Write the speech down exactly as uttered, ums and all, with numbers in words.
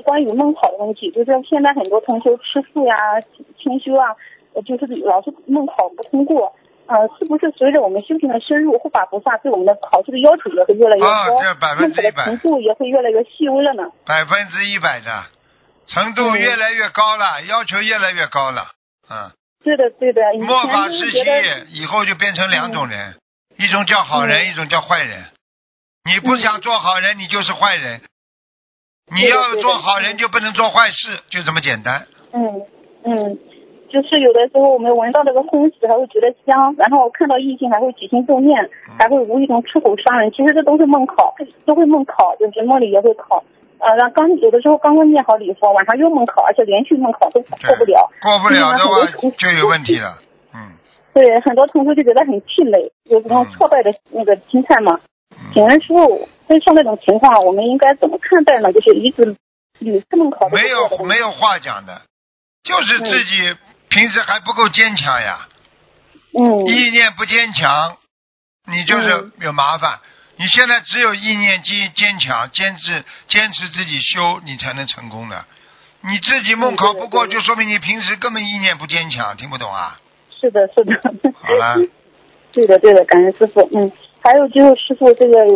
关于梦考的问题，就是现在很多同学吃素呀、清修啊，就是老是梦考不通过。呃，是不是随着我们修行的深入，护法菩萨对我们的考试的要求也会越来越高， 啊，这百分之一百， 程度也会越来越细微了呢？ 百分之一百的程度越来越高了，嗯、要求越来越高了。嗯， 对的对的。 末法时期以后就变成两种人，嗯、一种叫好人，嗯、一种叫坏人。你不想做好人，嗯、你就是坏人；你要做好人，就不能做坏事，就这么简单。 嗯嗯。就是有的时候我们闻到这个空气还会觉得香，然后看到异性还会起心动念，还会无意中出口伤人，其实这都是梦考，都会梦考，就是梦里也会考。呃，让刚有的时候刚刚念好礼佛，晚上又梦考，而且连续梦考都过不了。 过不了的话就有问题了。嗯。对， 很多同学就觉得很气馁，有这种挫败的那个心态嘛。嗯、请问师傅，对像这种情况，我们应该怎么看待呢？就是一直屡次梦考。 没有没有话讲的，就是自己、嗯。平时还不够坚强呀， 嗯， 意念不坚强，你就是有麻烦。嗯、你现在只有意念坚坚强，坚持坚持自己修，你才能成功的。你自己梦考不过，就说明你平时根本意念不坚强，听不懂啊？ 是的，是的。 好了。 对的，对的，感恩师傅。嗯，还有就是师傅这个。